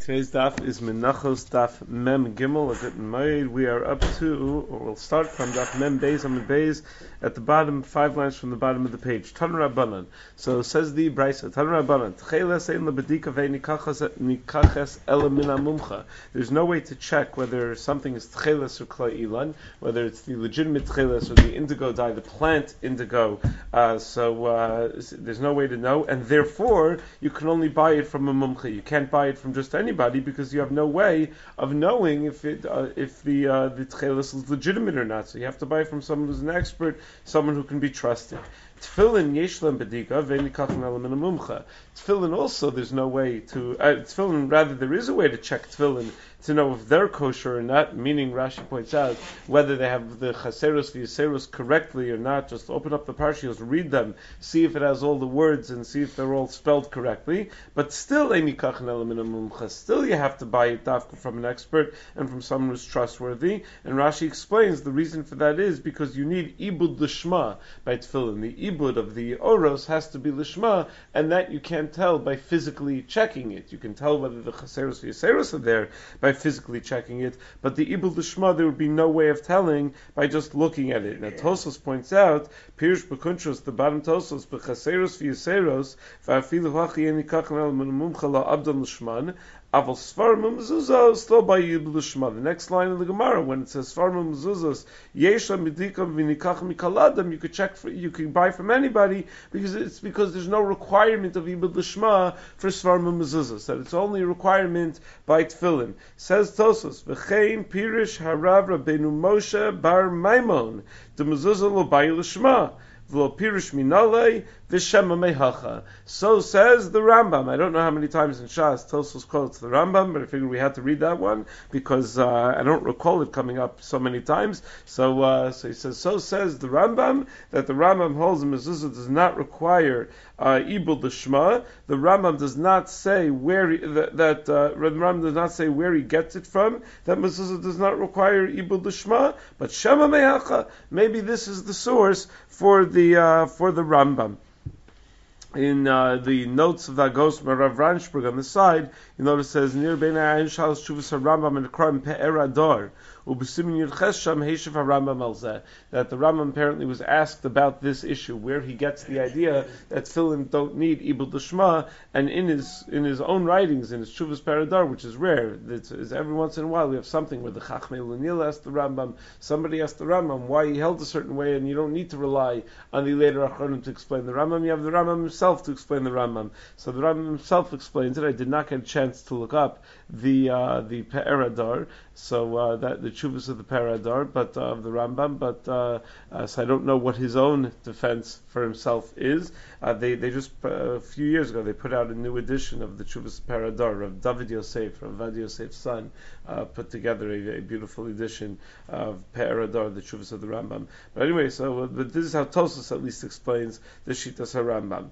Today's daf is Menachos daf Mem Gimel. A good Moed. We are up to, or we'll start from daf Mem Beis Amud Beis at the bottom, 5 lines from the bottom of the page. Tan Rabbanan. So says the Brisa. Tan Rabbanan. Tcheles ein lebedika ve'nikaches ela min hamumcha. There's no way to check whether something is tcheles or klai ilan, whether it's the legitimate tcheles or the indigo dye, the plant indigo. So there's no way to know, and therefore you can only buy it from a mumcha. You can't buy it from just anybody because you have no way of knowing if the tchelis is legitimate or not. So you have to buy it from someone who's an expert, someone who can be trusted. Tefillin yeshlam bedika ve'nikachim elam min hamumcha. Tefillin also, there's no way to tefillin. Rather, there is a way to check tefillin to know if they're kosher or not. Meaning, Rashi points out whether they have the chaseros v'yaseros correctly or not. Just open up the parshios, read them, see if it has all the words, and see if they're all spelled correctly. But still, nikachim elam min hamumcha. Still, you have to buy it dafka from an expert and from someone who's trustworthy. And Rashi explains the reason for that is because you need ibud lishma by tefillin. The ibud of the oros has to be lishma, and that you can't tell by physically checking it. You can tell whether the chaseros v'yaseros are there by physically checking it, but the ibud lishma there would be no way of telling by just looking at it. Now Tosfos points out, Pirush Bekuntros, the bottom Tosfos, b'chaseros v'yaseros v'afilu hachi eni kachem el min mumcha la abdon lishman. Aval Svarim Mezuzos still by Yibul Shma. The next line of the Gemara, when it says Svarim Mezuzos Yesha Midikam Vinikach Mikaladam, you could check for, you can buy from anybody because there's no requirement of Yibul Shma for Svarim Mezuzos. That it's only a requirement by Tefillin. Says Tosos V'chein Pirish Harav Rabbeinu Moshe Bar Maimon the Mezuzah Lo Bayil Shma. So says the Rambam. I don't know how many times in Shas Tosfos quotes the Rambam, but I figured we had to read that one because I don't recall it coming up so many times. So he says, so says the Rambam, that the Rambam holds the mezuzah does not require ibul l'shma. The Rambam does not say where the Rambam does not say where he gets it from. That mezuzah does not require ibul l'shma, but shema mehacha. Maybe this is the source for the Rambam. In the notes of the Agos Rav Ransburg on the side, you notice it says near Bein Ha'ayin Shalos Shuvas HaRambam and Kram Pe'er Adar Ubesimin Yudches Sham Heishav HaRambam Alzeh, that the Rambam apparently was asked about this issue, where he gets the idea that tefillin don't need Ibul Deshma, and in his own writings, in his Shuvas Pe'er, which is rare, it's every once in a while we have something where the Chachmei Lunil asked the Rambam, somebody asked the Rambam why he held a certain way, and you don't need to rely on the later Achronim to explain the Rambam. You have the Rambam himself to explain the Rambam. So the Rambam himself explains it. I did not get a chance to look up the Pe'er Adar, so that the Chuvas of the Pe'er Adar, but of the Rambam, but so I don't know what his own defense for himself is. They just a few years ago they put out a new edition of the Chuvas Pe'er Adar of David Yosef, of Vad Yosef's son, put together a beautiful edition of Pe'er Adar, the Chuvas of the Rambam. But anyway, but this is how Tosfos at least explains the Shitas HaRambam.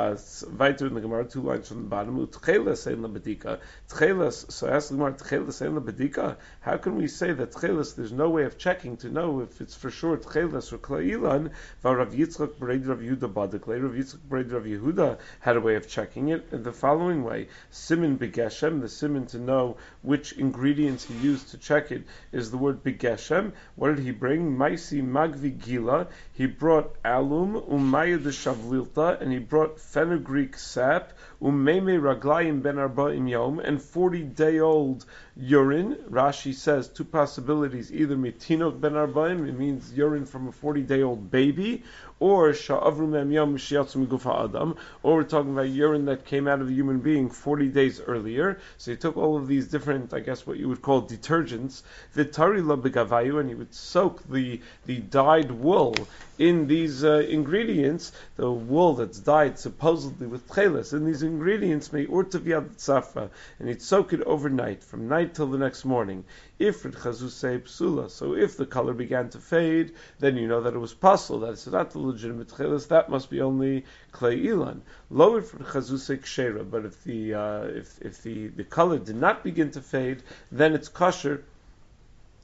Weiter in the Gemara, 2 lines from the bottom. Tcheles ein lebedika. Tcheles. So ask the Gemara, Tcheles ein lebedika. How can we say that Tcheles? There's no way of checking to know if it's for sure Tcheles or Klailan. Rav Yitzchak Bered Rav Yehuda Badek. Rav Yitzchak Bered Rav Yehuda had a way of checking it in the following way: Simin begeshem. The simin to know which ingredients he used to check it is the word begeshem. What did he bring? Maisi magvi gila. He brought alum umayad shavlilta, and he brought fenugreek sap, umeme raglayim ben arba'im yom, and 40-day-old urine. Rashi says 2 possibilities: either mitinok ben arba'im, it means urine from a 40-day-old baby, or sha'avru mem yom shiatzu migufa adam, or we're talking about urine that came out of a human being 40 days earlier. So he took all of these different, I guess what you would call detergents, vitari la begavayu, and he would soak the dyed wool in these ingredients, the wool that's dyed supposedly with tcheles, in these ingredients, may urtav tzafra, and he'd soak it overnight, from night till the next morning. If it chazusei psula, so if the color began to fade, then you know that it was pasul, that it's not the legitimate tcheles, that must be only klei ilan. Lo if it chazusei kshera, but if the color did not begin to fade, then it's kosher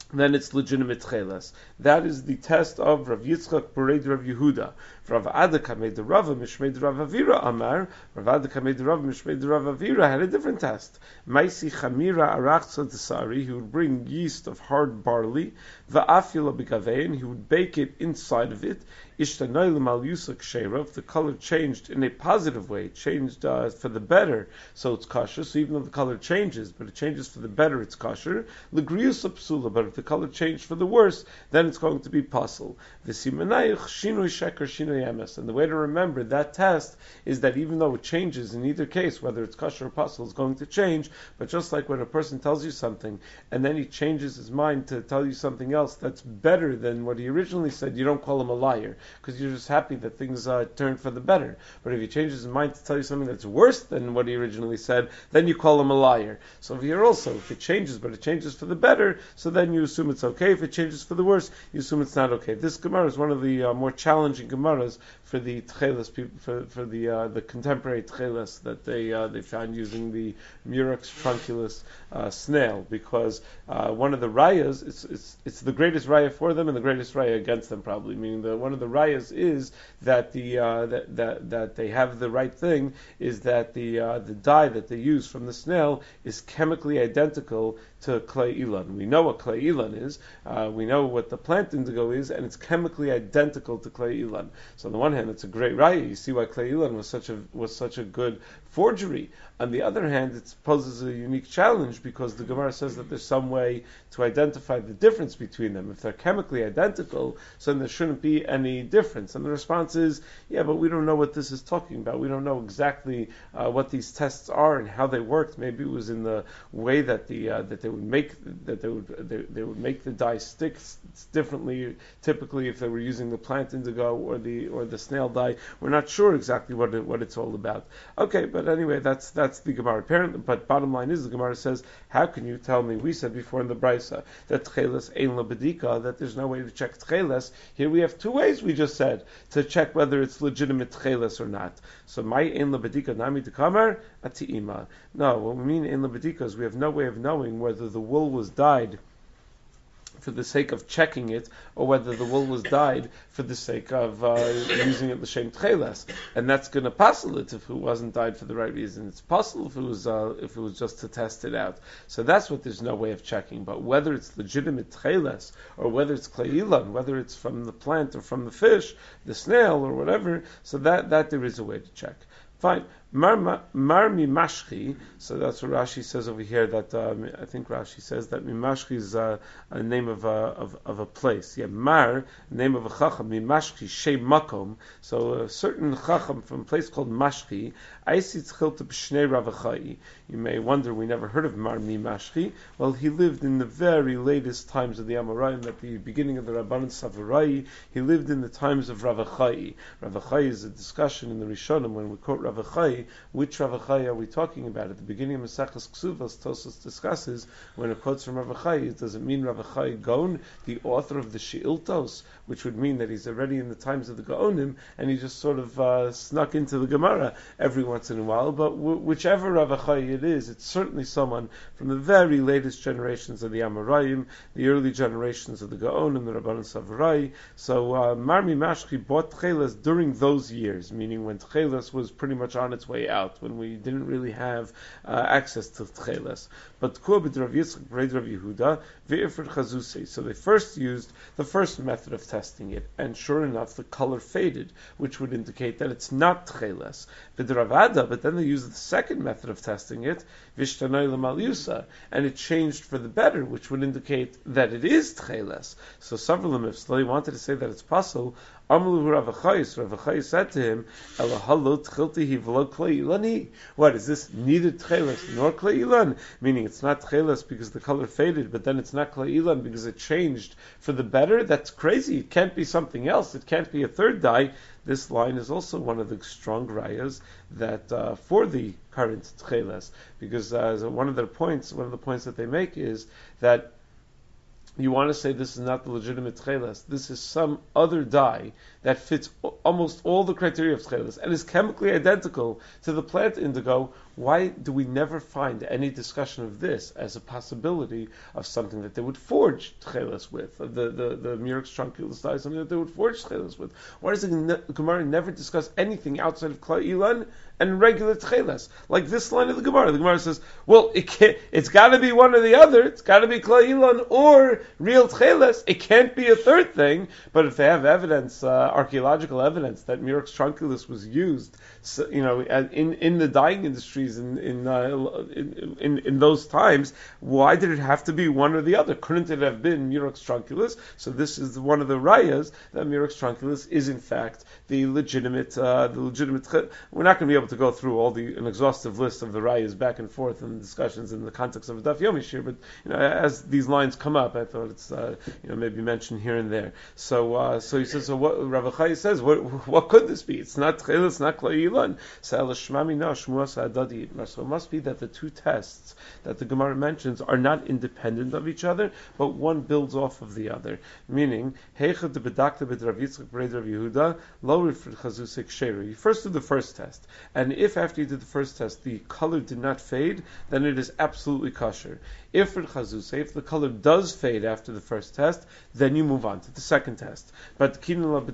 then it's legitimate chelas. That is the test of Rav Yitzchak Bereid Rav Yehuda. Rav Adaka made the Rava Mishmeid Rav Avira Amar. Rav Adaka made the Rava Mishmeid Rav Avira had a different test. Maisi Chamira Arachza Desari. He would bring yeast of hard barley. Va'afila B'Gavein. He would bake it inside of it. Ishtanoilim al Yusak Sheirav. The color changed in a positive way. It changed for the better, so it's kosher. So even though the color changes, but it changes for the better, it's kosher. L'grius psula. But if the color changed for the worse, then it's going to be pasul. V'simanayich shinui sheker shinui emes. And the way to remember that test is that even though it changes in either case, whether it's kosher or pasul, it's going to change. But just like when a person tells you something and then he changes his mind to tell you something else that's better than what he originally said, you don't call him a liar, because you're just happy that things turned for the better. But if he changes his mind to tell you something that's worse than what he originally said, then you call him a liar. So over here also, if it changes, but it changes for the better, so then you assume it's okay. If it changes for the worse, you assume it's not okay. This Gemara is one of the more challenging Gemaras for the Tcheles people, for the contemporary Tcheles that they found using the Murex trunculus snail, because one of the rayas, it's the greatest raya for them and the greatest raya against them, probably. Meaning one of the rayas is that that they have the right thing, is that the dye that they use from the snail is chemically identical to clay ilan. We know what clay ilan is. We know what the plant indigo is, and it's chemically identical to clay ilan. So on the one hand, it's a great raya. You see why clay ilan was such a good forgery. On the other hand, it poses a unique challenge because the Gemara says that there's some way to identify the difference between them. If they're chemically identical, so then there shouldn't be any difference. And the response is, yeah, but we don't know what this is talking about. We don't know exactly what these tests are and how they worked. Maybe it was in the way that they would make the dye stick differently. Typically, if they were using the plant indigo or the snail dye, we're not sure exactly what it's all about. Okay, but anyway, that's the Gemara. But bottom line is, the Gemara says, how can you tell me? We said before in the Brisa that tcheles ein labedika, that there's no way to check tcheles. Here we have two ways. We just said to check whether it's legitimate tcheles or not. So my ein labedika nami dekamar atiima. No, what we mean ein labedika is we have no way of knowing whether the wool was dyed for the sake of checking it, or whether the wool was dyed for the sake of using it l'shem tcheles, and that's going to passel it if it wasn't dyed for the right reason. It's possible if it was just to test it out. So that's what there's no way of checking. But whether it's legitimate tcheles or whether it's clay ilan, whether it's from the plant or from the fish, the snail or whatever, so that there is a way to check. Fine. Mar mimashchi. So that's what Rashi says over here. That I think Rashi says that mimashchi is a name of a place. Yeah, mar, name of a chacham. Mimashchi shei makom. So a certain chacham from a place called Mashchi. Aisit chilta b'shnei Rav Achai. You may wonder, we never heard of Mar mimashchi. Well, he lived in the very latest times of the Amoraim, at the beginning of the Rabbanan Savarai. He lived in the times of Rav Achai. Rav Achai is a discussion in the Rishonim when we quote Rav Achai. Which Rav Achai are we talking about? At the beginning of Maseches Ksuvos, Tosfos discusses when it quotes from Rav Achai, does it mean Rav Achai Gaon, the author of the She'iltos, which would mean that he's already in the times of the Gaonim, and he just sort of snuck into the Gemara every once in a while. But whichever Rav Achai it is, it's certainly someone from the very latest generations of the Amoraim, the early generations of the Gaonim, the Rabbanan Savarai. So Mar Mimashchi bought Tcheles during those years, meaning when Tcheles was pretty much on its way out, when we didn't really have access to Tcheles. But Kuabid Rav Yitzchak Bereid Rav Yehuda Ve'ifr Chazusei. So they first used the first method of testing it, and sure enough, the color faded, which would indicate that it's not Tcheles. V'Ravada, but then they used the second method of testing it, Vishtanoi L'mal Yusa, and it changed for the better, which would indicate that it is Tcheles. So Savralim, if they wanted to say that it's possible, Amlu Rav Achai, Rav Achai said to him, Elahalo Tchilti Hivlo Klei Ilani. What is this? Neither Tcheles nor Klei Ilan, meaning it's not Tcheles because the color faded, but then it's not Klei Ilan because it changed for the better. That's crazy. It can't be something else. It can't be a third dye. This line is also one of the strong rayas that for the current Tcheles, because one of the points that they make is that you want to say this is not the legitimate tcheles. This is some other dye that fits almost all the criteria of tcheles and is chemically identical to the plant indigo, why do we never find any discussion of this as a possibility of something that they would forge tchelas with? The Murex Trunculus dies, something that they would forge tchelas with. Why does the Gemara never discuss anything outside of Klal Ilan and regular tchelas? Like this line of the Gemara. The Gemara says, well, it's got to be one or the other. It's got to be Klal Ilan or real tchelas. It can't be a third thing. But if they have evidence, archaeological evidence, that Murex Trunculus was used, in the dyeing industries in those times, why did it have to be one or the other? Couldn't it have been Murex Trunculus? So this is one of the rayas that Murex Trunculus is in fact the legitimate. We're not going to be able to go through an exhaustive list of the rayas back and forth in discussions in the context of Daf Yomi Shir, but as these lines come up, I thought it's maybe mentioned here and there. So he says, so what Rav Achai says, what could this be? It's not Tchelis, it's not Klal Ilan. So it must be that the two tests that the Gemara mentions are not independent of each other, but one builds off of the other. Meaning, you first do the first test, and if after you did the first test the color did not fade, then it is absolutely kosher. If the color does fade after the first test, then you move on to the second test. But you do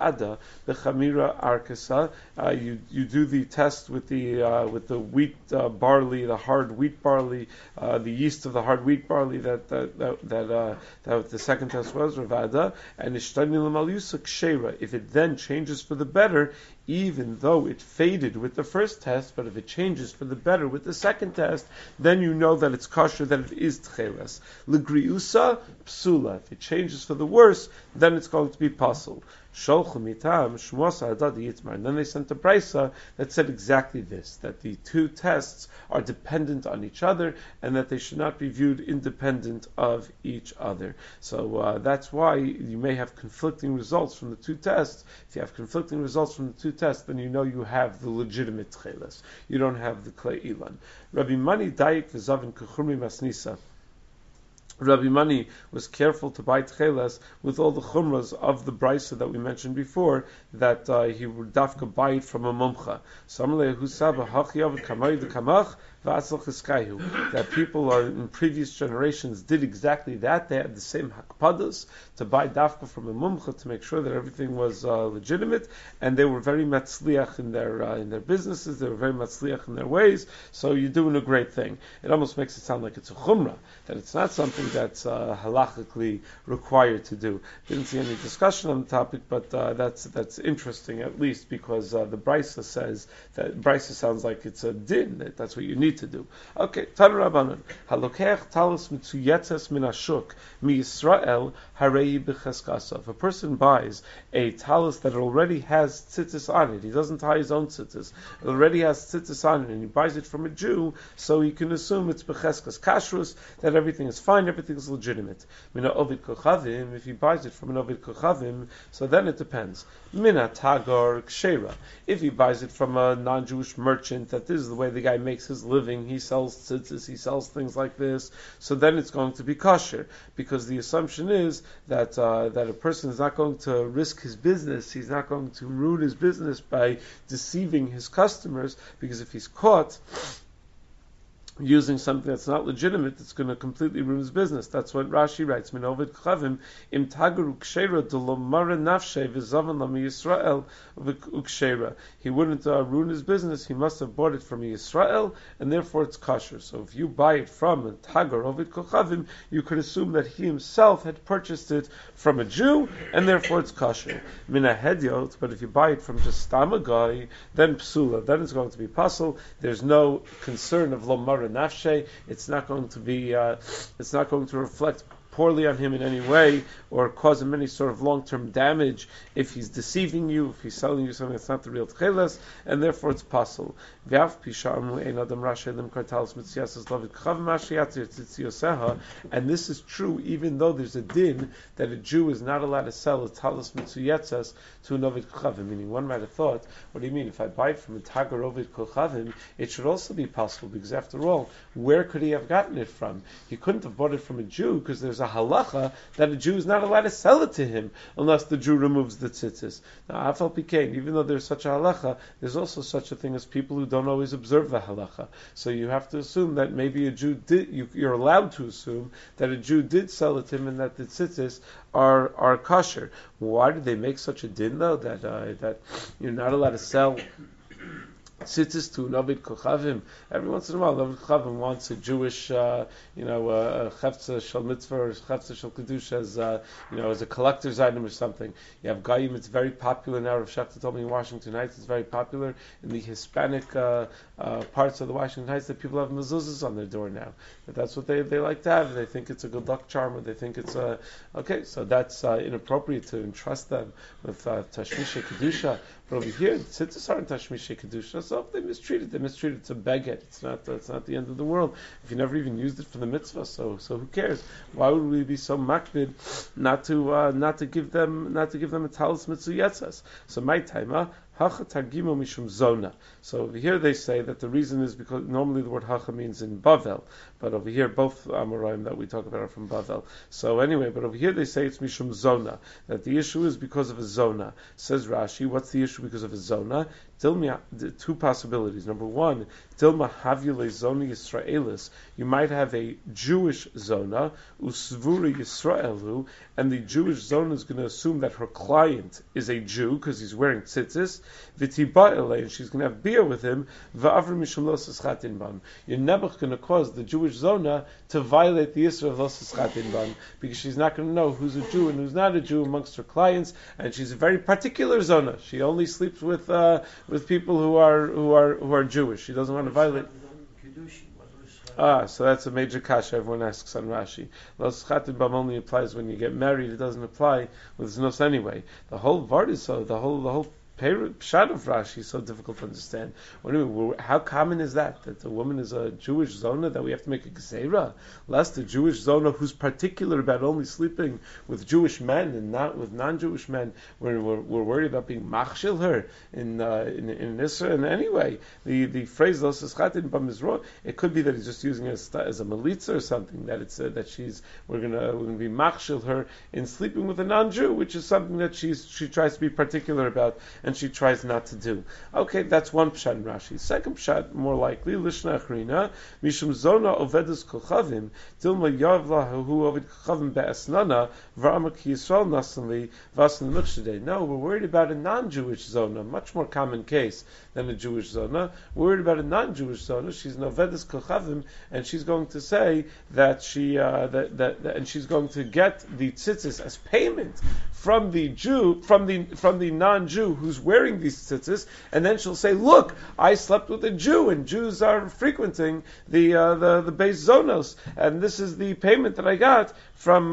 the test with the wheat barley, the hard wheat barley, the yeast of the hard wheat barley that the second test was Ravada, and if it then changes for the better, even though it faded with the first test, but if it changes for the better with the second test, then you know that it's kosher, that it is tcheles. L'griusa psula. If it changes for the worse, then it's going to be pasul. Sholchu mitam shmuasa adad yitmar. And then they sent a brisa that said exactly this: that the two tests are dependent on each other, and that they should not be viewed independent of each other. So that's why you may have conflicting results from the two tests. If you have conflicting results from the two tests, then you know you have the legitimate tcheles. You don't have the Klal Ilan. Rabbi Mani dayik v'zavin kechurmi masnisa. Rabbi Mani was careful to buy tcheles with all the chumras of the brisa that we mentioned before, that he would dafka buy it from a mumcha. That people in previous generations did exactly that. They had the same hakpadas to buy dafka from a mumcha to make sure that everything was legitimate, and they were very matzliach in their businesses. They were very matzliach in their ways. So you're doing a great thing. It almost makes it sound like it's a chumrah, that it's not something that's halachically required to do. Didn't see any discussion on the topic, but that's interesting, at least because the brisa says that brisa sounds like it's a din. That's what you need to do. Okay, Tanu Rabbanan. Halokech talis mitzuyetzes min ashuk mi Yisrael harei b'cheskasav. If a person buys a talis that already has tzitzis on it, he doesn't tie his own tzitzis, it already has tzitzis on it, and he buys it from a Jew, so he can assume it's b'cheskas kashrus, that everything is fine, everything is legitimate. Mina ovid kochavim, if he buys it from an ovid kochavim, so then it depends. Mina tagar kshera. If he buys it from a non-Jewish merchant, that this is the way the guy makes his living, he sells tzitzis, he sells things like this, so then it's going to be kosher, because the assumption is that a person is not going to risk his business, he's not going to ruin his business by deceiving his customers, because if he's caught using something that's not legitimate, it's going to completely ruin his business. That's what Rashi writes. Min ovid kchavim im tagaru kshera delomara nafshe v'zavan lami Yisrael v'kshera. He wouldn't ruin his business. He must have bought it from a Yisrael, and therefore it's kosher. So if you buy it from a tagar ovid kchavim, you could assume that he himself had purchased it from a Jew, and therefore it's kosher. Min a hedyot, but if you buy it from just stam guy, then psula, then it's going to be pasul. There's no concern of lomara nafshe. It's not going to be. It's not going to reflect poorly on him in any way, or cause him any sort of long-term damage if he's deceiving you, if he's selling you something that's not the real tcheles, and therefore it's possible. And this is true even though there's a din that a Jew is not allowed to sell a talis mitzuyetzes to an ovid kochavim. Meaning, one might have thought, what do you mean? If I buy it from a tagar ovid kochavim, it should also be possible, because after all, where could he have gotten it from? He couldn't have bought it from a Jew, because there's a a halacha that a Jew is not allowed to sell it to him unless the Jew removes the tzitzis. Now, afal pikein, even though there's such a halacha, there's also such a thing as people who don't always observe the halacha. So you have to assume that maybe a Jew did. You're allowed to assume that a Jew did sell it to him and that the tzitzis are kosher. Why did they make such a din though that you're not allowed to sell tzitzis to Navid Kochavim? Every once in a while, Navid Kochavim wants a Jewish, a chefza shel mitzvah or chefza shel kedusha as a collector's item or something. You have Goyim, it's very popular now. Rav Shachta told me in Washington Heights, it's very popular in the Hispanic parts of the Washington Heights that people have mezuzahs on their door now. But that's what they like to have. They think it's a good luck charm, or they think it's okay. So that's inappropriate to entrust them with tashmisha kedusha. But over here, the tzitzis aren't tashmisha kedusha, so if they mistreat it. It's a beged. It's not the end of the world. If you never even used it for the mitzvah, so who cares? Why would we be so makbid not to give them a talis mitzvah yetzas? So my taima. Hacha targimo mishum zona. So over here they say that the reason is because normally the word hacha means in Bavel, but over here both Amoraim that we talk about are from Bavel. So anyway, but over here they say it's mishum zona, that the issue is because of a zona. Says Rashi, what's the issue because of a zona? Two possibilities. Number one, Dilma Havile Zona Yisraelis. You might have a Jewish zona, Usvura Yisraelu, and the Jewish zona is going to assume that her client is a Jew because he's wearing tzitzis. V'tiba and she's going to have beer with him. V'avrim mishum lo sischatin bam. You're never going to cause the Jewish zona to violate the Yisra of lo sischatin bam, because she's not going to know who's a Jew and who's not a Jew amongst her clients, and she's a very particular zona. She only sleeps with people who are Jewish. She doesn't want to violate. So that's a major kasha everyone asks on Rashi. Los chatin bam only applies when you get married. It doesn't apply with znus anyway. The whole vart is so. The whole pshat of Rashi is so difficult to understand. How common is that the woman is a Jewish zona, that we have to make a gzeira? Lest the Jewish zona who's particular about only sleeping with Jewish men and not with non-Jewish men, we're worried about being machshil her in Israel. And anyway, the phrase los eschatin bam is wrong. It could be that he's just using it as a melitza or something, that it's that we're gonna be machshil her in sleeping with a non-Jew, which is something that she tries to be particular about and she tries not to do. Okay, that's one pshat in Rashi. Second pshat, more likely, Lishna Achrina, Mishum Zona Ovedus Kochavim, Dilma Yavla Hu Ovid Kochavim Be'asnana, V'amak Yisrael Nasanli, Vasan Mukshadeh. No, we're worried about a non-Jewish zona, much more common case than a Jewish zona. We're worried about a non-Jewish zona. She's an Ovedus Kochavim, and she's going to say that and she's going to get the tzitzis as payment from the Jew, from the non-Jew who's wearing these tzitzis, and then she'll say, "Look, I slept with a Jew, and Jews are frequenting the Beis Zonos, and this is the payment that I got from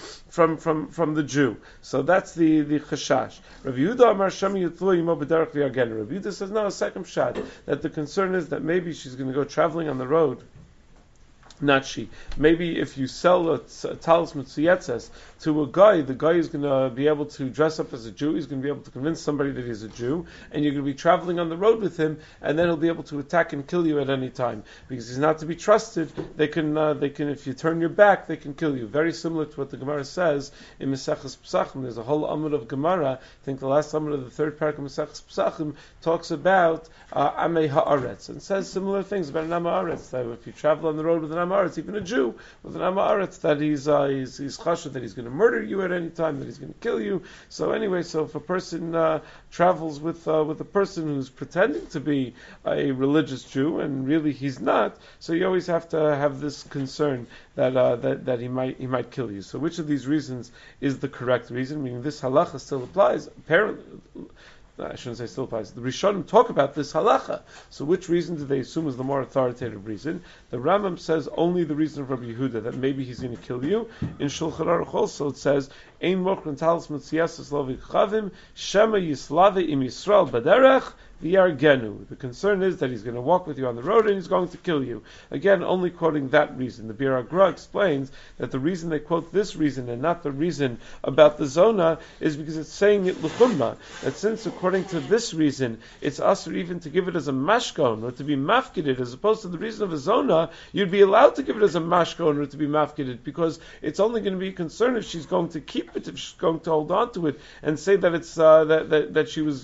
the Jew." So that's the chashash. Rav Yehuda Amar Shami Yitlu Yimo B'derech V'Yargen. Rav Yehuda says, no, a second pshat, that the concern is that maybe she's going to go traveling on the road. Not she. Maybe if you sell a talis mitzuyetzes to a guy, the guy is going to be able to dress up as a Jew. He's going to be able to convince somebody that he's a Jew, and you're going to be traveling on the road with him, and then he'll be able to attack and kill you at any time because he's not to be trusted. They can if you turn your back, they can kill you. Very similar to what the Gemara says in Maseches Pesachim. There's a whole amud of Gemara. I think the last amud of the third parak of Maseches Pesachim talks about Amei Haaretz and says similar things about an Am Haaretz, that if you travel on the road with an Am Haaretz, even a Jew with an Am Haaretz, that he's chashuv, that he's going to murder you at any time, that he's going to kill you. So anyway, so if a person travels with a person who's pretending to be a religious Jew and really he's not, so you always have to have this concern that he might kill you. So which of these reasons is the correct reason? Meaning this halacha still applies. Apparently, I shouldn't say still applies. The Rishonim talk about this halacha. So which reason do they assume is the more authoritative reason? The Rambam says only the reason of Rabbi Yehuda, that maybe he's going to kill you. In Shulchan Aruch also it says, Ein mochron talis mitziasas lo v'chavim, shema yislave im Yisrael baderech, v'yargenu. The concern is that he's going to walk with you on the road and he's going to kill you. Again, only quoting that reason. The Bir Agra explains that the reason they quote this reason and not the reason about the zona is because it's saying it l'chumma, that since according to this reason it's usher even to give it as a mashkon or to be mafkided, as opposed to the reason of a zona, you'd be allowed to give it as a mashkon or to be mafkided, because it's only going to be a concern if she's going to keep it, if she's going to hold on to it and say that it's that she was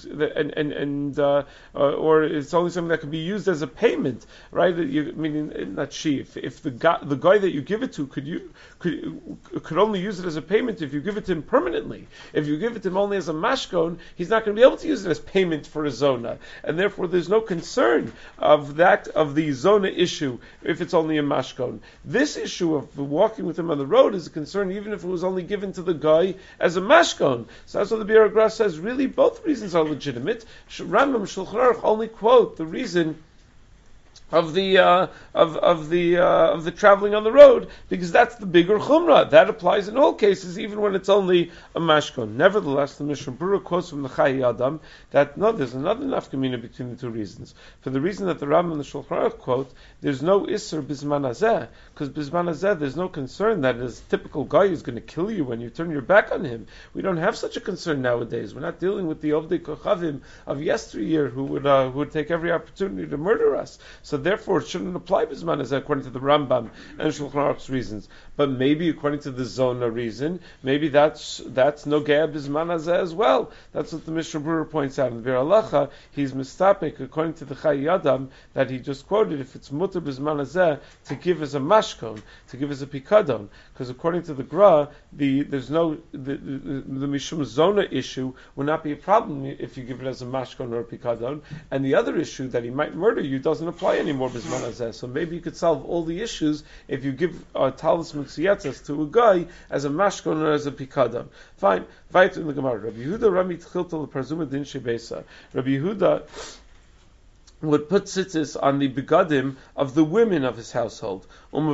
or it's only something that can be used as a payment, right? Meaning not she. If the guy that you give it to could only use it as a payment if you give it to him permanently. If you give it to him only as a mashkon, he's not going to be able to use it as payment for a zona, and therefore there's no concern of the zona issue if it's only a mashkon. This issue of walking with him on the road is a concern even if it was only given to the guy as a mashkon. So that's what the Bir Agra says. Really, both reasons are legitimate. Rambam Shulchan Aruch only quote the reason of the traveling on the road, because that's the bigger chumrah. That applies in all cases, even when it's only a mashkon. Nevertheless, the Mishnah Berurah quotes from the Chai Adam that no, there's another nafkamina between the two reasons. For the reason that the Rambam and the Shulchan Aruch quote, there's no isser bisman hazeh, because bisman hazeh there's no concern that a typical guy is going to kill you when you turn your back on him. We don't have such a concern nowadays. We're not dealing with the Ovdei Kochavim of yesteryear who would take every opportunity to murder us. So therefore, it shouldn't apply bisman hazeh according to the Rambam and Shulchan Aruch's reasons. But maybe according to the Zona reason, maybe that's nogea bisman hazeh as well. That's what the Mishnah Berurah points out in the Bir Halacha. He's mistapik according to the Chai Adam that he just quoted. If it's mutter bisman hazeh to give as a mashkon, to give as a pikadon, because according to the Gra, the Mishum Zona issue will not be a problem if you give it as a mashkon or a pikadon, and the other issue that he might murder you doesn't apply anymore bisman hazeh. So maybe you could solve all the issues if you give talis mutziyatzas to a guy as a mashkon or as a pikadon. Fine. Vayt in the Gemara. Rabbi Yehuda Rami Tchilta L'Parzuma Din Shebesa. Rabbi Yehuda would put tzitzis on the begadim of the women of his household. And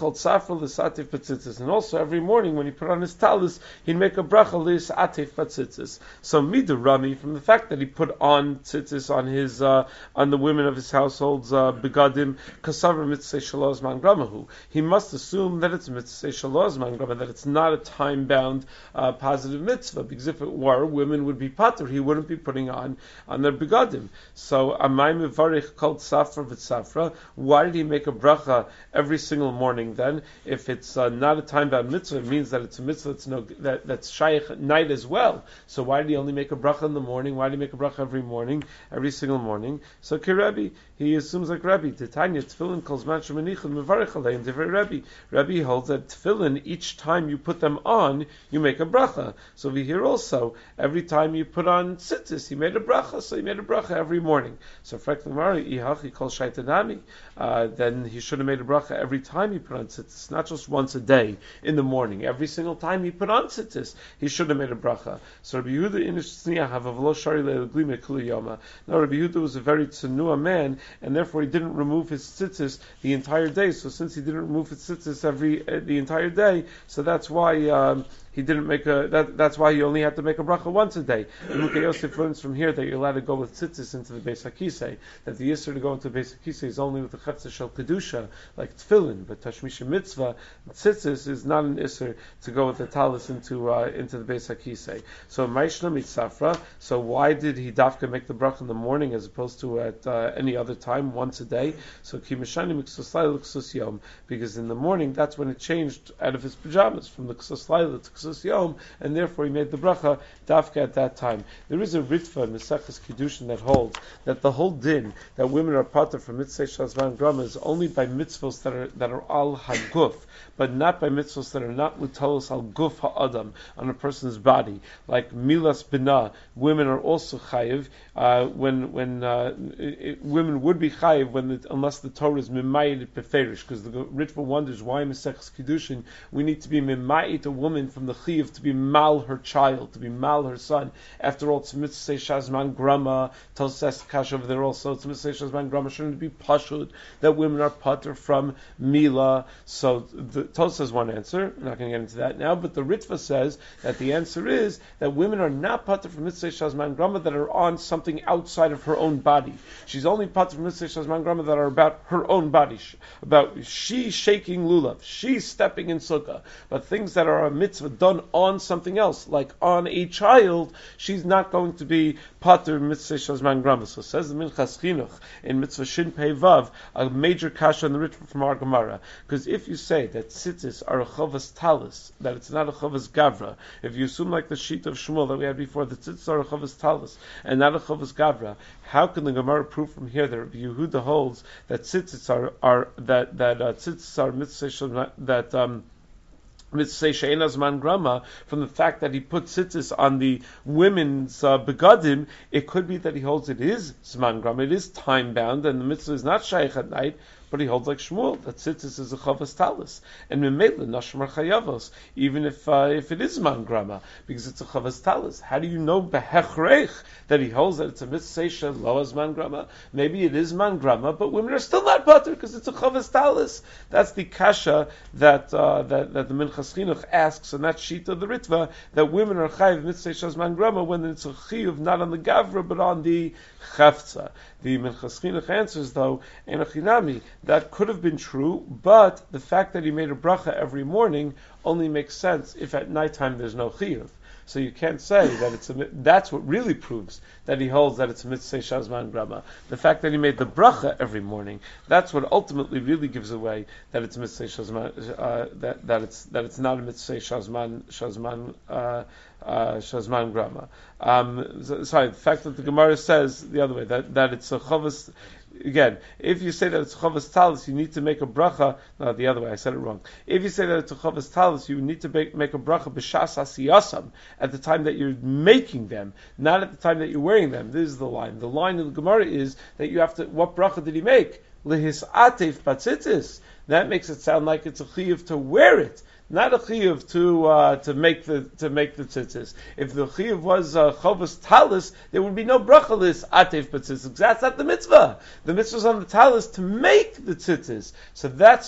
also every morning when he put on his talis, he'd make a bracha l'satif batzitzis. So midu Rami, from the fact that he put on tzitzis on the women of his household's begadim, kasavar mitzvah shaloz man gramahu. He must assume that it's mitzvah shaloz man grama, that it's not a time-bound positive mitzvah, because if it were, women would be pater. He wouldn't be putting on their begadim. So amay mevarich called safra v'safra. Why did he make a bracha every single morning then? If it's not a time-bound mitzvah, it means that it's a mitzvah that's shaykh at night as well. So why did he only make a bracha in the morning? Why did he make a bracha every morning, every single morning? So Kirebi, he assumes like Rabbi, Titania tefillin calls man shemanichim mevarich aleim divrei Rabbi. Rabbi holds that tefillin, each time you put them on, you make a bracha. So we hear also, every time you put on tzitzis, he made a bracha, so he made a bracha every morning. So Freklamari, Ihachi calls shaitanami, then he should have made a bracha every time he put on tzitzis, not just once a day in the morning. Every single time he put on tzitzis, he should have made a bracha. So Rabbi Yehuda inish have a v'lo shari le'eglime kuli yoma. Now Rabbi Yehuda was a very tzanua man, and therefore he didn't remove his tzitzis the entire day. So since he didn't remove his tzitzis the entire day, so that's why he didn't make that's why he only had to make a bracha once a day. And Luka Yosef learns from here that you're allowed to go with tzitzis into the Beis HaKisei, that the yisur to go into the Beis HaKisei is only with the chetza shel kedusha, like tefillin, but tashmisha mitzvah, tzitzis is not an yisur to go with the talis into the Beis HaKisei. So Maishna mitzafra, so why did he dafka make the bracha in the morning as opposed to at any other time, once a day? So ki mishani miksus laila ksus yom, because in the morning that's when it changed out of his pajamas from the ksus laila to ksus yom, and therefore he made the bracha dafka at that time. There is a ritva in Maseches Kiddushin that holds that the whole din that women are pater from mitzvah shazman grama is only by mitzvahs that are al haguf, but not by mitzvahs that are not mutalos al guf ha'adam, on a person's body. Like milas binah, women are also chayiv when women would be chayiv unless the Torah is mimayit beferish, because the Ritva wonders why in Maseches Kiddushin we need to be mimayit a woman from the chayiv to be mal her child, to be mal her son. After all, it's mitzvah shazman grama. Tosas Kash over there also it's mitzvah shazman grama, shouldn't it be pashut that women are pater from mila? So the Tos has one answer. I'm not going to get into that now, but the Ritva says that the answer is that women are not pater from mitzvah shazman grama that are on something outside of her own body. She's only pater from mitzvah shazman grama that are about her own body, about she shaking lulav, she stepping in sukkah, but things that are a mitzvah done on something else, like on a child, she's not going to be pater mitzvah shazman grama. So says the Minchas Chinuch in mitzvah shin pei vav, a major kasha in the Ritva from our Gemara, because if you say that tzitzis are a chovas talis, that it's not a chovas gavra, if you assume like the sheet of Shmuel that we had before, that tzitzis are a chovas talis and not a chovas gavra, how can the Gemara prove from here that Rabbi Yehuda holds that tzitzis are tzitzis are mitzvah that mitzvah she'ena zman grama, from the fact that he put tzitzis on the women's begadim? It could be that he holds it is zman grama, it is time bound, and the mitzvah is not shaykh at night, but he holds like Shmuel that tzitzis is a chavas talis, and memela nashmar chayavos, even if it is man grama, because it's a chavas talis. How do you know behechrech that he holds that it's a mitzvah lo as man grama? Maybe it is man grama, but women are still not pater because it's a chavas talis. That's the kasha that the Minchas Chinuch asks, and that sheet of the Ritva, that women are chayiv mitzvah man grama when it's a chiyuv not on the gavra but on the chavtza. The Minchas Chinuch answers though, enochinami, that could have been true, but the fact that he made a bracha every morning only makes sense if at nighttime there's no chiyuv. So you can't say that that's what really proves that he holds that it's a mitzvah shazman grama. The fact that he made the bracha every morning, that's what ultimately really gives away that it's mitzvah shazman, that it's not a mitzvah shazman grama. Sorry, the fact that the Gemara says the other way, that it's a chavas. Again, if you say that it's a chavas talis, you need to make a bracha. No, the other way, I said it wrong. If you say that it's a chavas talis, you need to make a bracha b'shas asiyasam, at the time that you're making them, not at the time that you're wearing them. This is the line. The line of the Gemara is that you have to. What bracha did he make? Lehis atef batzitzis. That makes it sound like it's a chiyuv to wear it, not a chiyuv to make the tzitzis. If the chiyuv was chovas talis, there would be no brachalis atef b'tzitzis. That's not the mitzvah. The mitzvah is on the talis to make the tzitzis. So that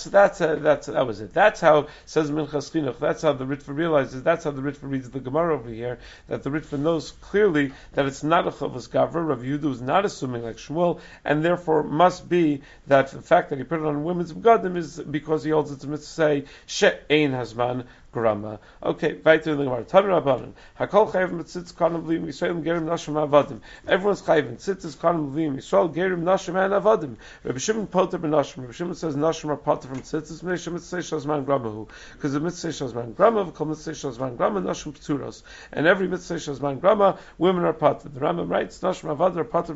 was it. That's how says Minchas Chinuch. That's how the Ritva realizes. That's how the Ritva reads the Gemara over here. That the Ritva knows clearly that it's not a chovas gavra. Rav Yehuda is not assuming like Shmuel, and therefore must be that the fact that he put it on women's begadim is because he holds it to mitzvah she'ein hazman grama. Okay, weiter in the Gemara. Tanu Rabbanan. Hakol chayv mitzitz kanim v'lim Yisrael gerim nashim avadim. Everyone's chayv mitzitz kanim v'lim Yisrael gerim nashim and avadim. Rabbi Shimon poter b'nashim. Rabbi Shimon says nashim are poter from tzitzis mnei mitzvah shazman gramahu, because the mitzvah shazman grama v'kol mitzvah shazman grama nashim p'turos, and every mitzvah shazman grama women are poter. The Rambam writes nashim avadim are poter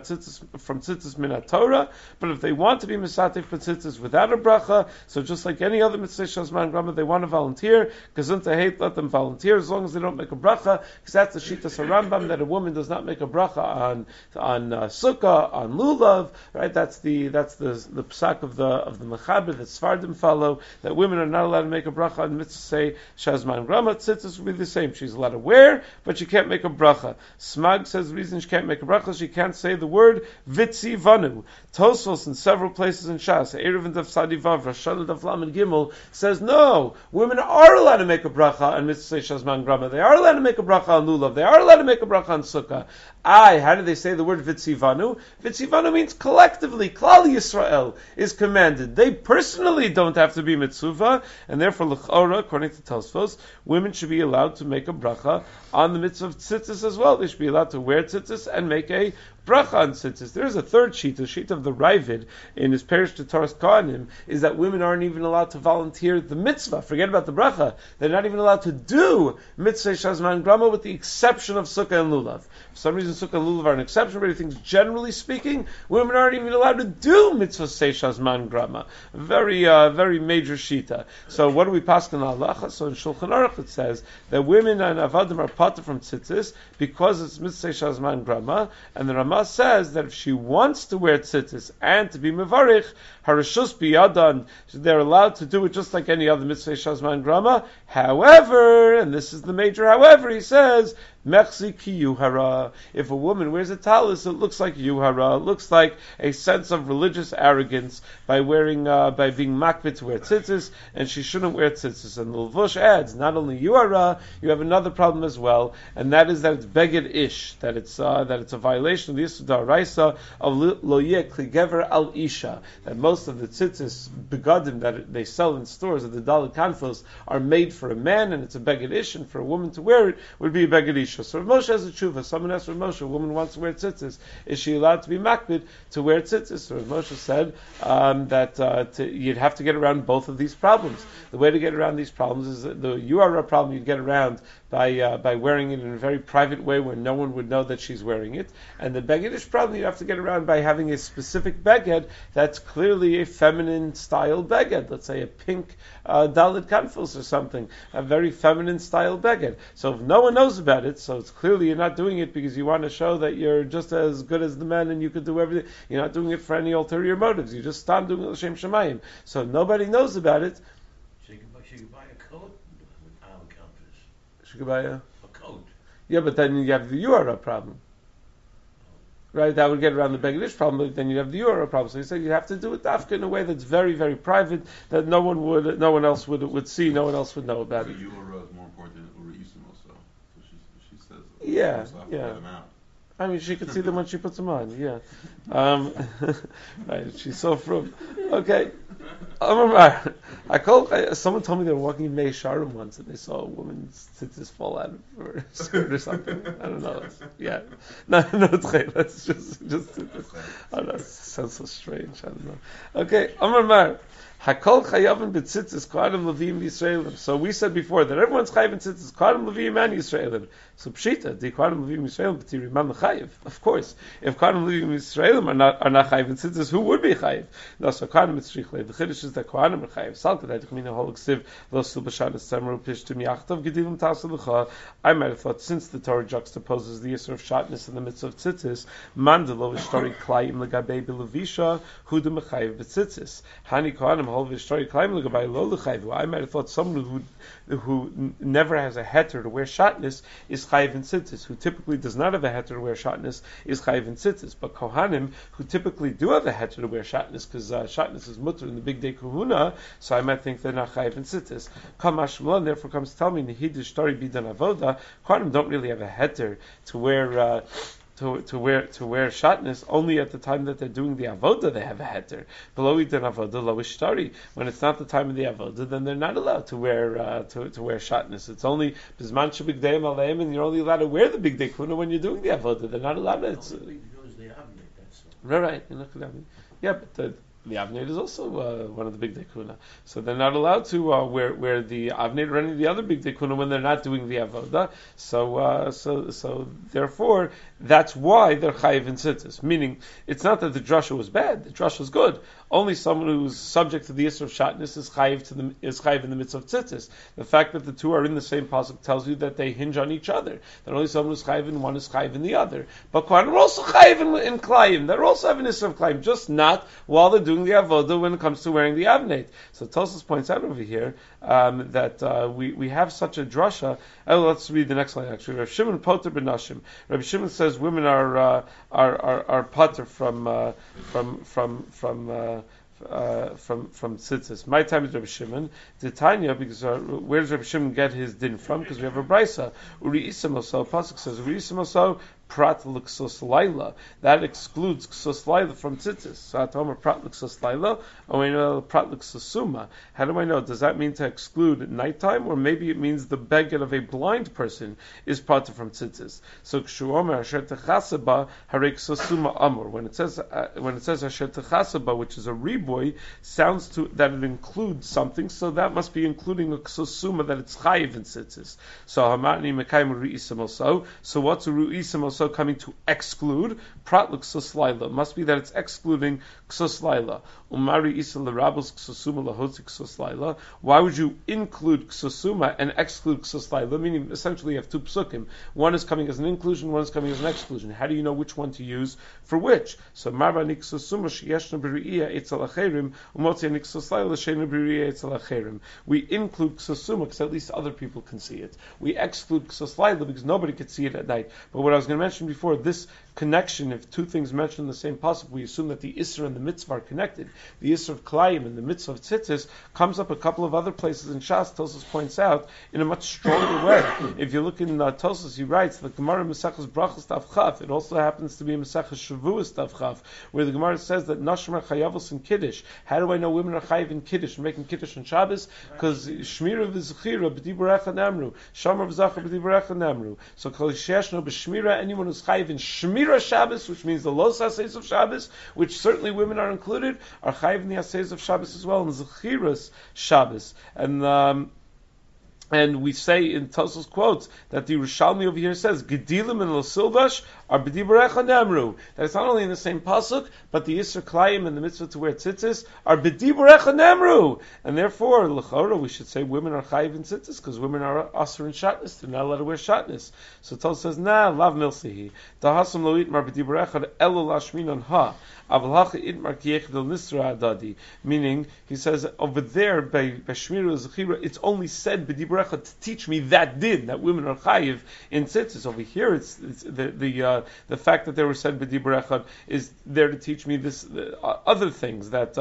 from tzitzis min Torah, but if they want to be misatif b'tzitzis without a bracha, so just like any other mitzvah shazman grama, they want to volunteer. Gazunta hate, let them volunteer as long as they don't make a bracha, because that's the Shitas Rambam that a woman does not make a bracha on sukkah, on lulav, right? That's the psak of the mechaber that Sfardim follow, that women are not allowed to make a bracha on mitzvah say shazman grama. Tzitzis will be the same. She's allowed to wear, but she can't make a bracha. Smag says the reason she can't make a bracha, she can't say the word vitzi vanu. Tosfos in several places in Shas, Erev and Daf Sadivav, Rashad Daf Lam and Gimel says no, women are allowed to make a bracha on mitzvah shazman grama. They are allowed to make a bracha on lulav. They are allowed to make a bracha on sukkah. How do they say the word vitzivanu? Vitzivanu means collectively. Klal Yisrael is commanded. They personally don't have to be mitzvah, and therefore l'chora, according to Tosfos, women should be allowed to make a bracha on the mitzvah of tzitzis as well. They should be allowed to wear tzitzis and make a bracha on tzitzis. There is a third sheet, the sheet of the Ravid in his parish to Taras Kohanim, is that women aren't even allowed to volunteer the mitzvah. Forget about the bracha. They're not even allowed to do mitzvah shazman grama with the exception of sukkah and lulav. For some reason, sukkah and lulav are an exception, but he thinks generally speaking, women aren't even allowed to do mitzvah shazman grama. Very major shita. So what do we pass on halacha? So in Shulchan Aruch it says that women and avadim are pater from tzitzis because it's mitzvah shazman grama, and the Ramah says that if she wants to wear tzitzis and to be mevarich, harishus biyadan, they're allowed to do it just like any other mitzvah shazman grama. However, and this is the major however, he says, Mechzi ki yuhara. If a woman wears a talis, it looks like yuhara. It looks like a sense of religious arrogance by wearing, by being makbid to wear tzitzis, and she shouldn't wear tzitzis. And the Levush adds, not only yuhara, you have another problem as well, and that is that it's beged ish, that it's a violation of the Yisur Daraisa of lo yeh kli gever al isha, that most of the tzitzis begadim that they sell in stores of the Dalit Kanfos are made for a man, and it's a beged ish, and for a woman to wear it would be a beged isha. So Rav Moshe has a tshuva. Someone asked Rav Moshe, a woman wants to wear tzitzis, is she allowed to be makbid to wear tzitzis? So Rav Moshe said that you'd have to get around both of these problems. The way to get around these problems is that the URA problem you'd get around by wearing it in a very private way where no one would know that she's wearing it, and the begedish problem you have to get around by having a specific beged that's clearly a feminine style beged, let's say a pink Dalit Kanfos or something, a very feminine style beged. So if no one knows about it, so it's clearly you're not doing it because you want to show that you're just as good as the men and you could do everything. You're not doing it for any ulterior motives. You just stop doing it l'shem shamayim. So nobody knows about it. She could buy a coat with Dalit Kanfos. She could buy a coat. Yeah, but then you have the Yura problem. Right, that would get around the Begedish problem, but then you have the Yura problem. So he said you have to do it dafka in a way that's very, very private, that no one else would see, no one else would know about it. The Yura is more important than Ura Isim also. So she says. Yeah. Them out. I mean, she could see them when she puts them on. Yeah, right. She's so from. Okay. Someone told me they were walking in Mei Sharim once and they saw a woman's tzitzis fall out of her skirt or something. I don't know. Yeah. No, it's okay. Let's just oh, that sounds so strange. I don't know. Okay. Amar Mar. Hakol chayavim b'tzitzis kohanim leviim Yisraelim. So we said before that everyone's chayav in tzitzis kohanim leviim and Yisraelim. So pshita, the kohanim leviim Yisraelim b'tiri man chayav. Of course, if kohanim leviim Yisraelim are not chayav in tzitzis, who would be chayav? No, so kohanim mitzrichle. The chiddush is that kohanim are chayav. Salka that chmina holok siv lo subashan esemru pishtim yachtav gedilim tasulucha. I might have thought since the Torah juxtaposes the yisur of shatness in the midst of tzitzis, mandalo ishtori klayim legabei b'levisha hudu mechayav b'tzitzis. Hani kohanim. I might have thought someone who never has a heter to wear shatnez is chayiv in tzitzis, who typically does not have a heter to wear shatnez is chayiv in tzitzis. But kohanim, who typically do have a heter to wear shatnez, because shatnez is mutter in the big day kahuna, so I might think they're not chayiv in tzitzis. Kamashmalon therefore comes to tell me nehidish tori bidan avoda. Kohanim don't really have a heter to wear. To wear shatnez only at the time that they're doing the avoda they have a heter. Below idan avoda lo ishtari. When it's not the time of the avoda, then they're not allowed to wear to wear shatnez. It's only bisman shebigdayim aleim, and you're only allowed to wear the big day kuna when you're doing the avoda. They're not allowed to. Right. Yeah, but the avnei is also one of the big day kuna, so they're not allowed to wear the avnei or any of the other big day kuna when they're not doing the avoda. So therefore, that's why they're chayiv in tzitzis. Meaning, it's not that the drasha was bad; the drasha was good. Only someone who's subject to the yisur of shatnez is chayiv in the midst of tzitzis. The fact that the two are in the same pasuk tells you that they hinge on each other. That only someone who's chayiv in one is chayiv in the other. But Kohanim are also chayiv in klayim. They're also having yisur of klayim, just not while they're doing the avodah when it comes to wearing the avnei. So Tosfos points out over here that we have such a drasha. Let's read the next line. Actually, Rav Shimon poter b'nashim. Rav Shimon says women are poter from tzitzis. My time is Rabbi Shimon. Titania, because where does Rabbi Shimon get his din from? Because we have a brisa. Uri Isam also, pasuk says Uri Isam also prat l'ksos laila. That excludes ksos laila from tzitzis. So atomer prat l'ksos laila, or prat l'ksos suma. How do I know? Does that mean to exclude nighttime, or maybe it means the beged of a blind person is prat from tzitzis? So kshuomer asher techasaba harei ksos suma amor. When it says asher techasaba, which is a riboy, sounds to that it includes something. So that must be including a ksos suma that it's chayiv in tzitzis. So hamani mekayim ru'isam also. So what's a ru'isam also? also coming to exclude prat l'ksus laila. Must be that it's excluding ksus laila. Umari isa l'rabos ksusuma lahotzi ksus laila. Why would you include ksusuma and exclude ksus laila? Meaning, essentially, you have two psukim. One is coming as an inclusion, one is coming as an exclusion. How do you know which one to use for which? So marva niksusuma sheyeshna b'ri'iyah etzel acherim umotzi niksus laila sheyna b'ri'iyah etzel acherim. We include ksusuma because at least other people can see it. We exclude ksus laila because nobody could see it at night. But what I was going to mention before, this connection, if two things mentioned in the same pasuk, we assume that the Isra and the Mitzvah are connected. The Isra of Klayim and the Mitzvah of Tzitzis comes up a couple of other places in Shas. Tosfos points out in a much stronger way. If you look in Tosfos, he writes the Gemara Mesachas Brachos Daf Chaf. It also happens to be Mesachas Shavuos Daf Chaf, where the Gemara says that Nashim are Chayavos in Kiddush. How do I know women are Chayav in Kiddush and making Kiddush on Shabbos? Because Shmira v'Zechira b'Diburecha Namru, Shamar v'Zachar b'Diburecha Namru. So Kol Sheshno b'Shmira, anyone who's Chayav in Shmira Shabbos, which means the Los Haseis of Shabbos, which certainly women are included, are Chayav in the Haseis of Shabbos as well, and Zechiras Shabbos. And we say in Tosfos quotes that the Yerushalmi over here says Gedilim and Losilvash are B'diburecha Namru. That it's not only in the same pasuk, but the Yisra Klayim and the mitzvah to wear tzitzis are B'diburecha Namru. And therefore, l'chora, we should say women are chayiv in tzitzis because women are asur in shatnez. They're not allowed to wear shatnez. So Tosfos says, nah, lav milsihi. Dahasam lo itmar B'diburecha elo lashminon ha. Meaning, he says over there by Shmira Zechira, it's only said b'diburecha to teach me that din that women are chayiv in tzitzis. Over here, it's the fact that they were said b'diburecha is there to teach me this other things that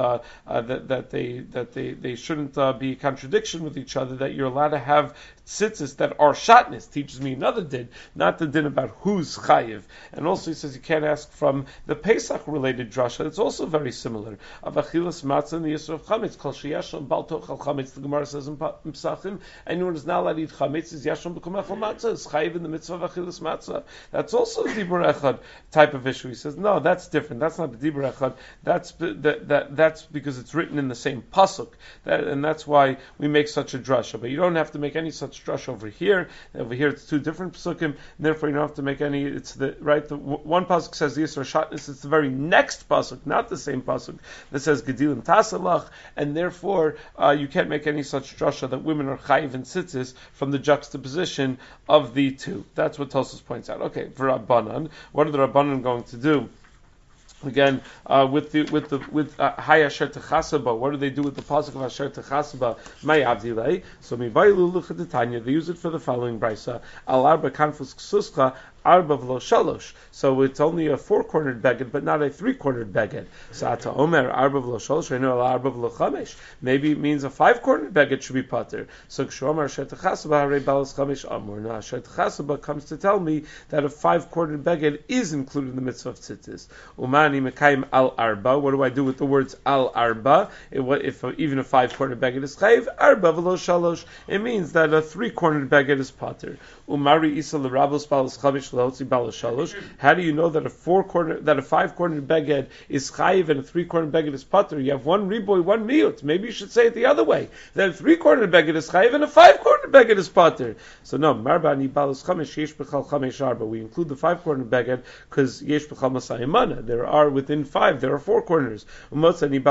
they shouldn't be a contradiction with each other. That you're allowed to have tzitzis that are shatnez teaches me another din, not the din about who's chayiv. And also he says you can't ask from the Pesach related drasha. It's also very similar. Avachilas matzah in the Yisra of chametz. Kol sheyashon bal tochal chametz. The Gemara says in Pesachim, anyone who's not allowed to eat chametz is yashon b'kum echol matzah. Is chayiv in the mitzvah of achilas matzah. That's also a dibur echad type of issue. He says no, that's different. That's not the dibur echad. That's because it's written in the same pasuk. And that's why we make such a drasha. But you don't have to make any such drush over here. Over here, it's two different psukim, and therefore you don't have to make any. It's the right. The one pasuk says the Yisra Shatnez. It's the very next pasuk, not the same pasuk that says Gedilim Tasalach, and therefore you can't make any such drasha that women are chayiv and tzitzis from the juxtaposition of the two. That's what Tosfos points out. Okay, for Rabbanan, what are the Rabbanan going to do? Again, with Hay Asher Techasaba, what do they do with the pasuk of Asher Techasaba? May Avdilei. So Mivaylu Luchadetanya, they use it for the following brisa: Al Arba Kanfus Ksuscha Arba V'lo Shalosh. So it's only a four-cornered beged, but not a three-cornered beged. So Ata Omer Arba V'lo Shalosh, I know Al Arba V'lo Chamesh. Maybe it means a five-cornered beged should be pater. So Kshomer Asher Techasaba Harei Balas Chamesh Amor. Now Asher Techasaba comes to tell me that a five-cornered beged is included in the mitzvah of tzitzis. Umani Mekayim Al Arba. What do I do with the words Al Arba? If even a five-cornered beged is chayiv, Arba V'lo Shalosh, it means that a three-cornered beged is pater. Umari Isa L'Rabos Balas Chamesh L'Hotzi Balas Shalosh. How do you know that a five-cornered beged is chayiv and a three-cornered beged is pater? You have one riboy, one miut. Maybe you should say it the other way. That a three-cornered beged is chayiv and a five-cornered beged is pater. So no, Marbani Balas Chamesh Yesh B'chal Chamesh Arba. We include the five-cornered beged because Yesh B'chal Masayimana. There are within five, there are four corners. But we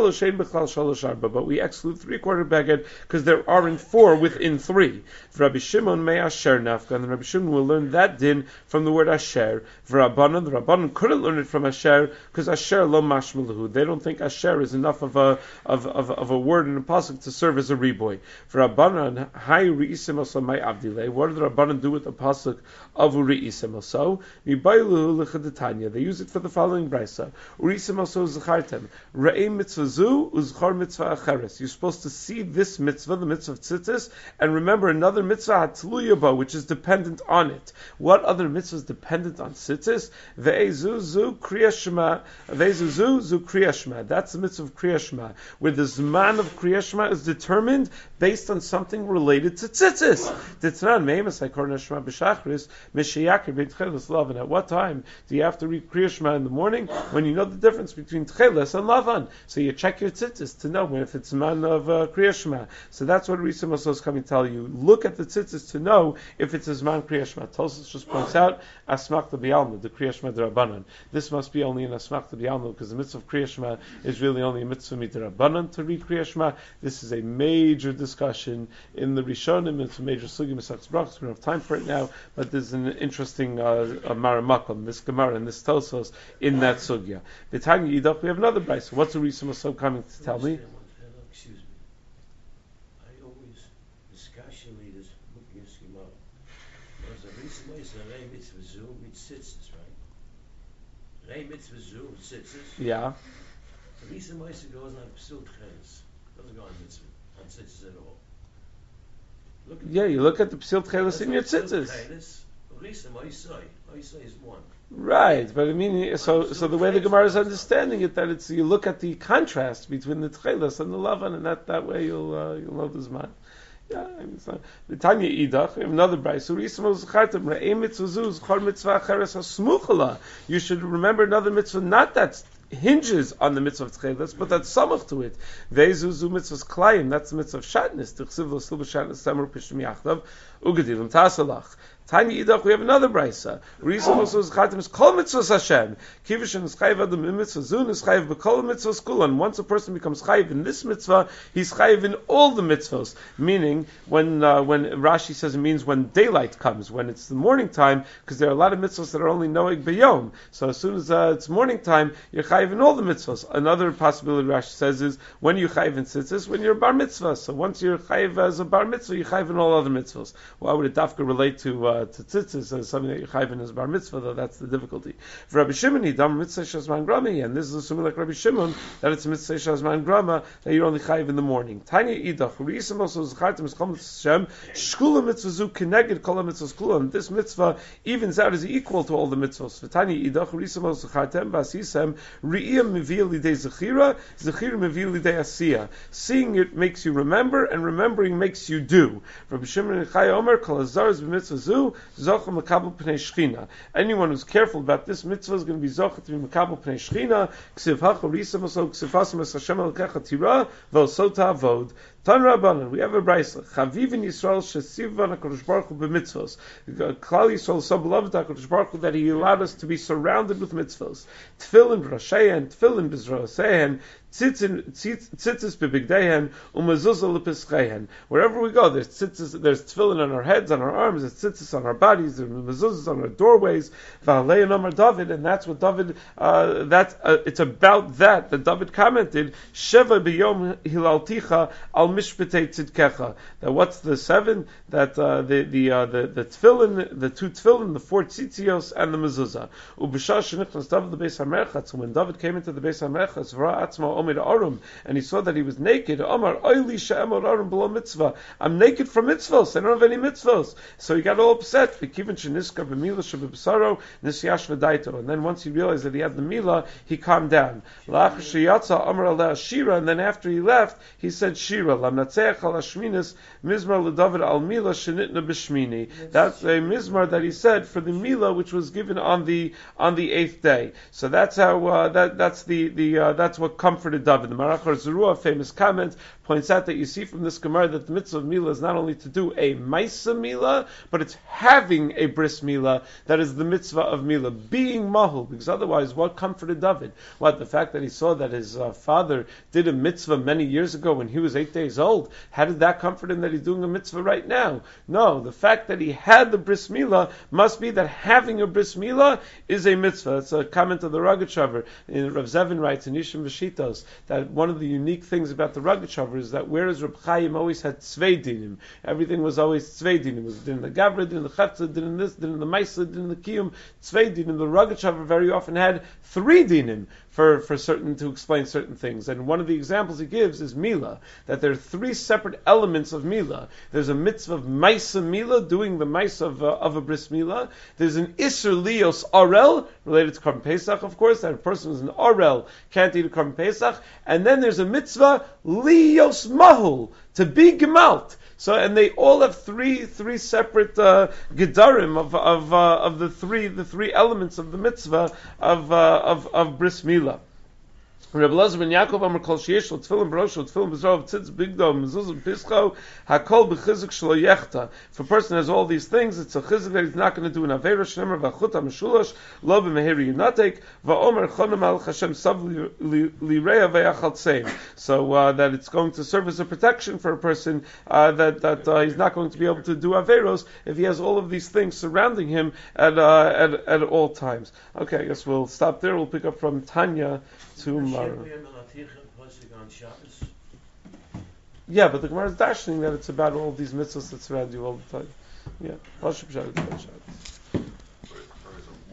exclude three-cornered beged because there aren't four within three. Rabbi Shimon may asher nafka, and Rabbi Shimon will learn that din from the word asher. The Rabbanan couldn't learn it from asher because asher lo mashmalahu. They don't think asher is enough of a word in a pasuk to serve as a riboy. For Rabbanan, hay reisim also my avdile. What do the Rabbanan do with the pasuk of reisim also? They use it for the following brisa. Urisim also zachartem. Re'ei mitzvah zu uzchar mitzvah acheres. You're supposed to see this mitzvah, the mitzvah of tzitzis, and remember another mitzvah hatluyaba, which is dependent on it. What other mitzvah is dependent on tzitzis? Ve'ezu zu kriyashma. Ve'ezu zu kriyashma. That's the mitzvah of kriyashma, where the zman of kriyashma is determined based on something related to tzitzis. Ditnan meimas hakorna shma b'shachris mishayakir b'tchelis love. And at what time do you have to read kriyashma in the morning? When you know the difference between tcheles and lavan. So you check your tzitzis to know if it's man of kriyashma. So that's what Risim also is coming to tell you. Look at the tzitzis to know if it's a zman kriyashma. Tosfos just points points out Asmakta B'Yalma, the Kriya Shema D'Rabbanan. This must be only in Asmakta B'Yalma because the mitzvah of Kriya Shema is really only a mitzvah Midrabbanan to read Kriya Shema. This is a major discussion in the Rishonim. It's a major sugi Masechus Brachos. We don't have time for it now, but there's an interesting Maramakom, this Gemara and this Tosos in that sugya. V'tanya Yidach, we have another brayso. What's the reason we're so coming to tell me? Excuse me. I always discuss your leaders looking at Gemara. There's a reason why it's a Rei Mitzvah Zu with Tzitzis, right? Rei Mitzvah Zu with Tzitzis. Yeah. The reason why it goes on Psul Tcheles. Doesn't go on Mitzvah, on Tzitzis at all. You look at the Psil Tcheles in your Tzitzis. The reason why is one. Right, but I mean, so the way the Gemara is understanding it, that it's you look at the contrast between the Tcheles and the Lavan, and that way you'll know the Zman. Yeah, I mean, the Tanya Idach, another brayso. You should remember another mitzvah, not that hinges on the mitzvah of Tcheles, but that's samach to it. Ve'zuzu mitzvahs klayim, that's the mitzvah of shatnez. T'chsiv lo silba shatnez samar pishim yachdav ugadilim tasalach. Tanya Idach, we have another brayso. Reason also is chatim is kol mitzvahs Hashem. Kivishin is chayiv adam in mitzvah zun is chayiv b'kol mitzvahs kulan. Once a person becomes chayiv in this mitzvah, he's chayiv in all the mitzvahs. Meaning, when Rashi says it means when daylight comes, when it's the morning time, because there are a lot of mitzvahs that are only noeg b'yom. So as soon as it's morning time, you're chayiv in all the mitzvahs. Another possibility Rashi says is when you chayiv in tzitzis, when you're a bar mitzvah. So once you're chayiv as a bar mitzvah, you're chayiv in all other mitzvahs. Why would it dafka relate to tzitzis as something that you're chayiv in as bar mitzvah? Though that's the difficulty. For Rabbi Shimon, he dam mitzvah shazman grama, and this is assuming like Rabbi Shimon that it's mitzvah shazman grama that you're only chayiv in the morning. Tanya idach urisam also zachatim is chom Hashem shkula mitzvah zu keneged kol mitzvahs kulam. This mitzvah evens out as equal to all the mitzvahs. For Tanya idach urisam also zachatim basisem re'iyam mevil lidei zechira mevil lidei asiya. Seeing it makes you remember, and remembering makes you do. Rabbi Shimon Chai Omer kol azar is b'mitzvah zu zocham makabel pnei shchina. Anyone who's careful about this mitzvah is going to be zochah to be makabel pnei shchina. Ksiv hacha risam also ksiv hasam es Hashem alkecha tira v'osota avod. Tan Rabbanan, we have a brayso. Chaviv in Yisrael shesivan HaKadosh Baruch Hu b'mitzvos. Klal Yisrael is so beloved HaKadosh Baruch Hu that He allowed us to be surrounded with mitzvos. Tefillin b'rasheihen, tefillin b'zroseihen, tzitzis b'bigdeihen, umezuzah l'pischeihen. Wherever we go, there's tzitzis, there's tefillin on our heads, on our arms, there's tzitzis on our bodies, there's mezuzahs on our doorways. V'alein Amar David, and that's what David. It's about that David commented. Sheva b'yom hilalticha al mishpetei tzidkecha. That what's the 7? That the tefillin, the 2 tefillin, the 4 tzitzios, and the mezuzah. Ub'shah shenichnas David the Beis HaMerchatz. So when David came into the Beis HaMerchatz, v'ra atzma omed arum, and he saw that he was naked. Amar oili she'emor arum below mitzvah. I'm naked from mitzvos. I don't have any mitzvos. So he got all upset. V'kiven sheniska b'milah sheb'b'saro nisyash v'daito. And then once he realized that he had the milah, he calmed down. La'ach sheyatza amar aleh shira, and then after he left, he said shira. Lamnatzeach al hashminis mizmar l'David al milah shenitna b'shmini. That's a mizmar that he said for the milah which was given on the 8th day. So that's how that's what comforted David. The Marachar Zerua, famous comment, points out that you see from this Gemara that the mitzvah of milah is not only to do a maisa milah, but it's having a bris milah. That is the mitzvah of milah, being mahul. Because otherwise, what comforted David? What, the fact that he saw that his father did a mitzvah many years ago when he was 8 days old? How did that comfort him that he's doing a mitzvah right now? No, the fact that he had the bris milah must be that having a bris milah is a mitzvah. It's a comment of the Rogatchover. Rav Zevin writes in Yishim V'Shitos that one of the unique things about the Rogatchover is that whereas Reb Chaim always had tzvei dinim, everything was always tzvei dinim. It was din the Gavra, din the Chetza, din this, din the Maisa, din the Kiyum, tzvei dinim. The Rogatchover very often had 3 dinim for certain, to explain certain things. And one of the examples he gives is Mila, that there are 3 separate elements of Mila. There's a mitzvah of Maisa Mila, doing the Maisa of a bris Mila. There's an Isser Lios Arel, related to Korban Pesach, of course, that a person who's an Arel can't eat a Korban Pesach. And then there's a mitzvah Lios Mahul, to be Gemalt. So, and they all have three separate gedarim of the three elements of the mitzvah of bris milah. Reb Elazar ben Yaakov Amar Kol Sheyesh Lo Tefillin B'Rosho Tefillin B'Zarav Tzitz Bigdo Mezuzah Pischo Hakol B'Chizuk Shlo Yechta. If a person has all these things, it's a chizuk that he's not going to do an avera. Shneimar V'Achut HaMeshulash Lo B'Meheri Yunatek Va'omer Chonem Al Hashem Sav Lireya Ve'achal Tseim. So that it's going to serve as a protection for a person that he's not going to be able to do averos if he has all of these things surrounding him at all times. Okay, I guess we'll stop there. We'll pick up from Tanya tomorrow. Yeah, but the Gemara is dashing that it's about all these mitzvahs that surround you all the time. Yeah.